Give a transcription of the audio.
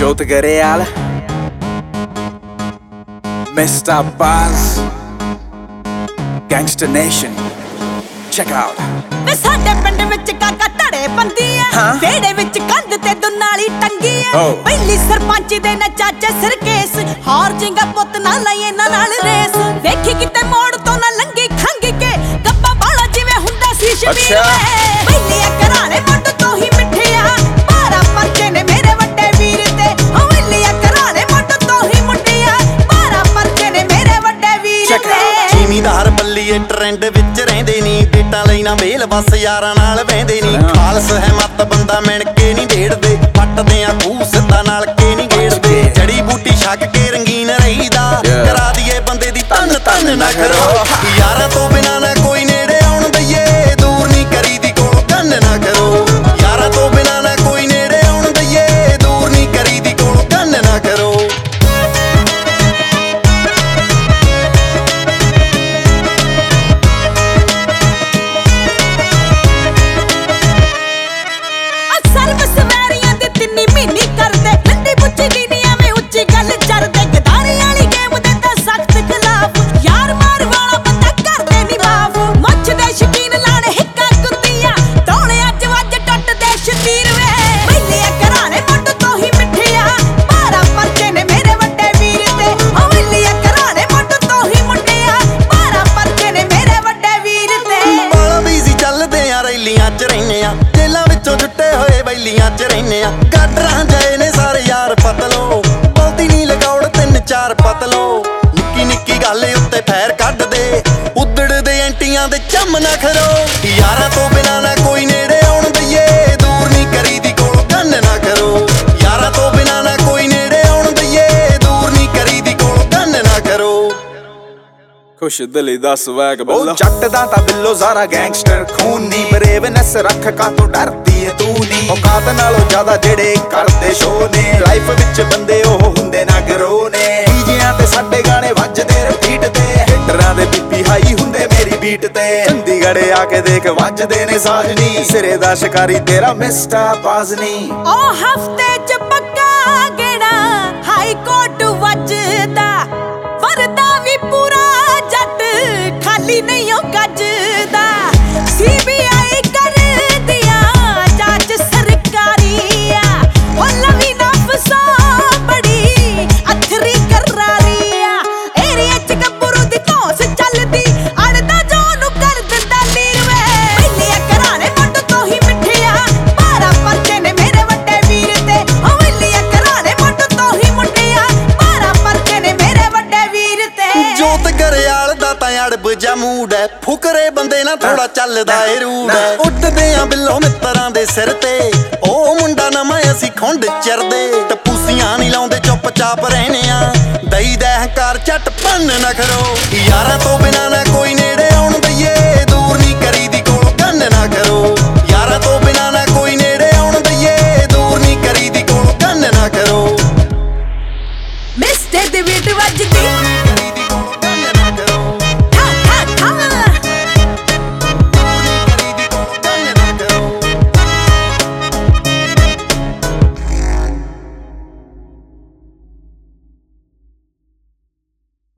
Jota Gareal, Mr. Buzz, Gangsta Nation, check out. ਵੇ ਸਾਡੇ ਪਿੰਡ ਵਿੱਚ ਕਾਕਾ ਧੜੇ ਬੰਦੀ ਐ, ਵਿਹੜੇ ਵਿੱਚ ਕੰਧ ਤੇ ਦੁਨਾਲੀ ਟੰਗੀ ਐ। ਪਹਿਲੀ ਸਰਪੰਚ ਦੇ ਨਾ ਚਾਚੇ ਸਿਰ ਕੇਸ, ਹਾਰ ਜਿੰਗਾ ਪੁੱਤ ਨਾ ਲਈ ਇਹਨਾਂ ਨਾਲ ਰੇਸ। ਵੇਖੀ ਕਿਤੇ ਮੋੜ ਤੋਂ ਨਾ ਲੰਗੀ ਖੰਗ ਕੇ, ਗੱਬਾ ਬਾਲਾ ਜਿਵੇਂ ਹੁੰਦਾ ਸੀ ਸ਼ਬੀਰ ਵੇ। ਪਹਿਲੀ ਘਰਾਣੇ ਮੁੱਢ ਤੋਂ ਹੀ ਮਿੱਠਿਆ, 12 ਪਰਚੇ ਨੇ ਮੇਰੇ ਵੱਡੇ ਵੀਰ ਤੇ। ਪਹਿਲੀ ਘਰਾਣੇ ਮੁੱਢ ਤੋਂ ਹੀ ਮੁੰਡਿਆ, 12 ਪਰਚੇ ਨੇ ਮੇਰੇ ਵੱਡੇ ਵੀਰ ਤੇ। ਜ਼ਿਮੀਂਦਾਰ ਬੱਲੀਏ ਟ੍ਰੈਂਡ ਵਿੱਚ ਰਹਿੰਦੇ ਨੀ, ਡੇਟਾਂ ਲਈ ਨਾ ਵੇਲ ਬਸ ਯਾਰਾਂ ਨਾਲ ਵਹਿੰਦੇ ਨੀ। ਖਾਲਸ ਹੈ ਮੱਤ ਬੰਦਾ ਮਿਣ ਕੇ ਨੀ ਢੇੜਦੇ, ਪੱਟਦੇ ਆ ਖੂਹ ਸਿੱਧਾ ਨਾਲ ਕੇ ਨੀ ਗੇੜਦੇ। ਜੜੀ ਬੂਟੀ ਛੱਕ ਕੇ ਰੰਗੀਨ ਰਹੀਦਾ, ਕਰਾ ਦੀਏ ਬੰਦੇ ਦੀ ਤਨ ਤਨ ਨਾ ਕਰੋ। ਯਾਰਾਂ ਤੋਂ ਬਿਨਾਂ ਨਾ ਕੋਈ ਨੇੜੇ ਆਉਣ ਦਈਏ, ਦੂਰ ਨੀ ਕਰੀਦੀ ਕੋਲ ਕੰਨ ਨਾ ਕਰੋ। ਯਾਰਾਂ ਤੋਂ ਬਿਨਾਂ ਨਾ ਕੋਈ ਨੇੜੇ ਆਉਣ ਦਈਏ, ਦੂਰ ਨੀ ਕਰੀਦੀ ਕੋਲ ਕੰਨ ਨਾ ਕਰੋ। ਜੇਲਾਂ ਵਿੱਚੋਂ ਛੁੱਟੇ ਹੋਏ ਬੈਲੀਆਂ ਚ ਰਹਿੰਨੇ ਆ, ਗਾਡਰਾਂ ਜਾਏ ਨੇ ਸਾਰੇ ਯਾਰ ਪਤਲੋ। ਬਹੁਤੀ ਨੀ ਲਗਾਉੜ 3-4 ਪਤਲੋ, ਨਿੱਕੀ ਨਿੱਕੀ ਗੱਲ ਉੱਤੇ ਫੈਰ ਕੱਢਦੇ, ਉੱਦੜਦੇ ਐਂਟੀਆਂ ਦੇ ਚੰਮ ਨਾ ਖਰੋ। ਯਾਰਾਂ ਤੋਂ ਬਿਨਾਂ ਨਾ ਕੋਈ ਨੇੜੇ ਆਉਣ ਦਈਏ, ਦੂਰ ਨੀ ਕਰੀਦੀ ਕੋਲ ਕੰਨ ਨਾ ਕਰੋ। ਯਾਰਾਂ ਤੋਂ ਬਿਨਾਂ ਨਾ ਕੋਈ ਨੇੜੇ ਆਉਣ ਦਈਏ, ਦੂਰ ਨੀ ਕਰੀਦੀ ਕੋਲ ਕੰਨ ਨਾ ਕਰੋ। ਖੁਸ਼ ਦਿਲੀ ਦਾ ਸਵੈਗ ਬੱਲਾ, ਜੱਟ ਦਾ ਤਾਂ ਬਿੱਲੋ ਜ਼ਾਰਾ ਗੈਂਗਸਟਰ ਖੂਨ ਨੀ। ਬਰੇਵਨੈਸ ਰੱਖ ਕਾਤੋਂ ਡਰਦੀ ਏ ਤੂੰ ਨੀ, ਔਕਾਤ ਨਾਲੋਂ ਜ਼ਿਆਦਾ ਜਿਹੜੇ ਕਰਦੇ ਸ਼ੋ ਨੇ। ਲਾਈਫ ਵਿੱਚ ਬੰਦੇ ਉਹ ਹੁੰਦੇ ਨਾ ਗਰੋ ਨੇ, ਡੀਜਿਆਂ ਤੇ ਸਾਡੇ ਗਾਣੇ ਵੱਜਦੇ ਰਿਪੀਟ ਤੇ। ਹਿੱਟਰਾਂ ਦੇ ਬੀਪੀ ਹਾਈ ਹੁੰਦੇ ਮੇਰੀ ਬੀਟ ਤੇ। ਚੰਡੀਗੜ੍ਹ ਆ ਕੇ ਦੇਖ ਵੱਜਦੇ ਨੇ ਸਾਜਨੀ, ਸਿਰੇ ਦਾ ਸ਼ਿਕਾਰੀ ਤੇਰਾ ਮਿਸਟਰ ਬਾਜ਼ਨੀ। ਉਹ ਹਫਤੇ ਚ ਪੱਕਾ ਗੇੜਾ ਹਾਈ ਕੋਰਟ ਵੱਜਦਾ, ਵਰਦਾ ਵੀ ਪੂਰਾ ਜੱਟ ਖਾਲੀ ਨਹੀਂ ਉਹ ਗੱਜਦਾ। CBI ਕਰ ਦਿਆ ਜਾਂਚ ਸਰਕਾਰੀ ਆ, ਉਹ ਲਵੀ ਨਾ ਫਸਾ ਬੜੀ ਅਥਰੀ ਕਰਾਰੀ ਆ। ਏਰੀਏ ਚ ਗੱਭਰੂ ਦੀ ਧੌਂਸ ਚੱਲਦੀ, ਅੜਦਾ ਜੋ ਨੂੰ ਕਰ ਦਿੰਦਾ ਲੀਰ ਵੇ। ਪਹਿਲੀ ਘਰਾਣੇ ਮੁੱਢ ਤੋਂ ਹੀ ਮਿੱਠਿਆ, 12 ਪਰਚੇ ਨੇ ਮੇਰੇ ਵੱਡੇ ਵੀਰ ਤੇ। ਪਹਿਲੀ ਘਰਾਣੇ ਮੁੱਢ ਤੋਂ ਹੀ ਮੁੰਡਿਆ, 12 ਪਰਚੇ ਨੇ ਮੇਰੇ ਵੱਡੇ ਵੀਰ ਤੇ। ਜੋਤ ਗਰੇਵਾਲ ਦਾ ਤਾਂ ਅੜਬ ਜਾ ਮੂਡ ਐ, ਫੁਕਰੇ ਬੰਦੇ ਨਾਲ ਥੋੜਾ ਚੱਲਦਾ ਏ ਰੂਡ ਐ। ਉੱਡਦੇ ਆ ਬਿੱਲੋ ਮਿੱਤਰਾਂ ਦੇ ਸਿਰ ਤੇ, ਉਹ ਮੁੰਡਾ ਨਵਾਂ ਅਸੀਂ ਖੁੰਡ ਚਰਦੇ। ਟਪੂਸੀਆਂ ਨੀ ਲਾਉਂਦੇ ਚੁੱਪ ਚਾਪ ਰਹਿਨੇ ਆ, ਦਈ ਦਾ ਹੰਕਾਰ ਝੱਟ ਭੰਨ ਨਾ ਕਰੋ। ਯਾਰਾਂ ਤੋਂ ਬਿਨਾਂ ਨਾ ਕੋਈ ਨੇ